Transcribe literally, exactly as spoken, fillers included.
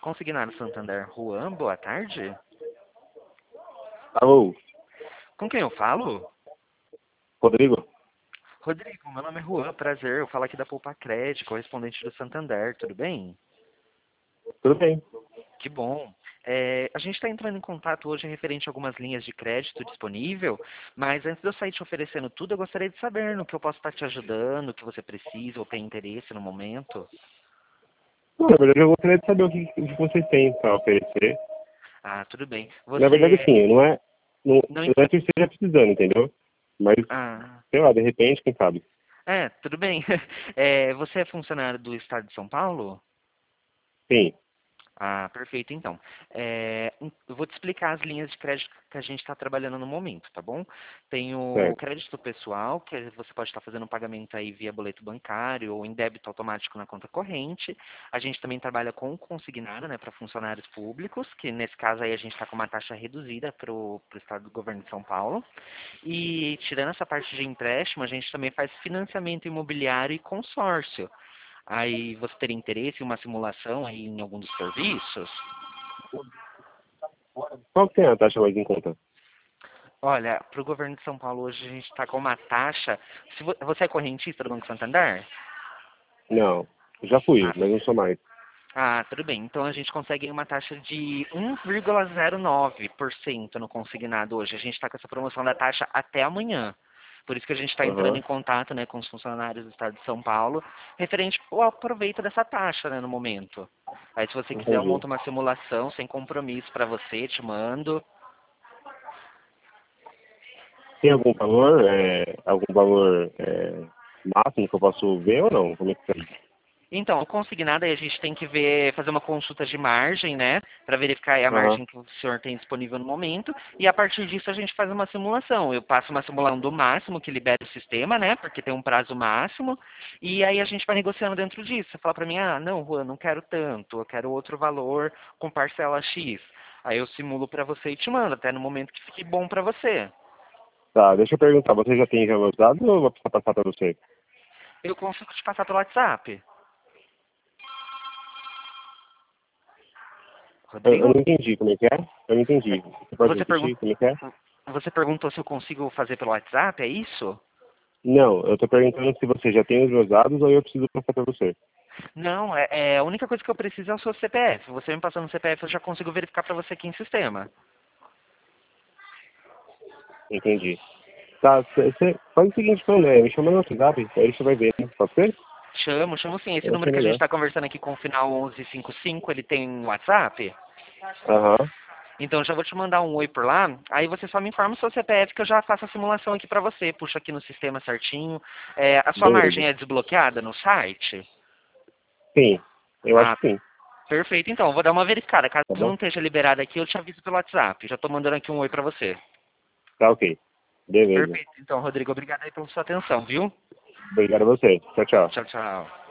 Consignado Santander, Juan, boa tarde. Alô, Com quem eu falo? Rodrigo? Rodrigo, meu nome é Juan, prazer. Eu falo aqui da Poupa Crédito, correspondente do Santander, tudo bem? Tudo bem? Que bom. É, a gente está entrando em contato hoje referente a algumas linhas de crédito disponível, mas antes de eu sair te oferecendo tudo, eu gostaria de saber no que eu posso estar te ajudando, o que você precisa ou tem interesse no momento. Não, na verdade, eu gostaria de saber o que, o que vocês têm para oferecer. Ah, tudo bem. Na verdade, Você sim, não é, não, não... não é que eu esteja precisando, entendeu? Mas, Ah, sei lá, de repente, quem sabe? é, tudo bem. É, você é funcionário do Estado de São Paulo? Sim, Ah, perfeito, então. É, eu vou te explicar as linhas de crédito que a gente está trabalhando no momento, tá bom? Tem o certo. crédito pessoal, que você pode estar fazendo um pagamento aí via boleto bancário ou em débito automático na conta corrente. A gente também trabalha com o consignado, né, para funcionários públicos, que nesse caso aí a gente está com uma taxa reduzida para o estado do governo de São Paulo. E tirando essa parte de empréstimo, a gente também faz financiamento imobiliário e consórcio. Aí você teria interesse em uma simulação aí em algum dos serviços? Qual que tem a taxa mais em conta? Olha, para o governo de São Paulo hoje a gente está com uma taxa. Se vo- você é correntista do Banco Santander? Não, já fui, Ah, mas não sou mais. ah, tudo bem. Então a gente consegue uma taxa de um vírgula zero nove por cento no consignado hoje. A gente está com essa promoção da taxa até amanhã. Por isso que a gente está entrando Aham, em contato, né, com os funcionários do Estado de São Paulo, referente ao aproveito dessa taxa, né, no momento. Aí se você quiser eu entendi. monto uma simulação sem compromisso para você, te mando. Tem algum valor, é, algum valor é, máximo que eu posso ver ou não? Como é que é? Então, o consignado aí a gente tem que ver, fazer uma consulta de margem, né, para verificar aí a Aham, margem que o senhor tem disponível no momento, e a partir disso a gente faz uma simulação. Eu passo uma simulação do máximo que libera o sistema, né, porque tem um prazo máximo, e aí a gente vai negociando dentro disso. Você fala para mim, ah, não, Juan, não quero tanto, eu quero outro valor com parcela X. Aí eu simulo para você e te mando, até no momento que fique bom para você. tá, deixa eu perguntar, você já tem já meus dados ou eu vou precisar passar para você? Eu consigo te passar pelo WhatsApp. Eu, eu Rodrigo? não entendi como é que é, eu não entendi. Você pode Você, pergun repetir como é que é? você perguntou se eu consigo fazer pelo WhatsApp, é isso? Não, eu tô perguntando se você já tem os meus dados ou eu preciso passar para você. Não, é, é, a única coisa que eu preciso é o seu C P F. Você me passando o C P F, eu já consigo verificar para você aqui em sistema. Entendi. Tá, você faz o seguinte, então, né? Me chama no WhatsApp, aí você vai ver, né? Pode ser? Chamo, chamo sim. Esse Eu número achei que a gente melhor. está conversando aqui com o final onze cinquenta e cinco, ele tem WhatsApp? Aham, Então eu já vou te mandar um oi por lá. Aí você só me informa o seu C P F que eu já faço a simulação aqui para você. Puxa aqui no sistema certinho. É, a sua beleza. margem é desbloqueada no site? Sim, eu acho Ah, que sim, perfeito. Então, eu vou dar uma verificada. Caso tá não bom? esteja liberada aqui, eu te aviso pelo WhatsApp. Já estou mandando aqui um oi para você. Tá ok. Beleza. Perfeito. Então, Rodrigo, obrigado aí pela sua atenção, viu? Obrigado a você. Tchau, tchau. Tchau, tchau.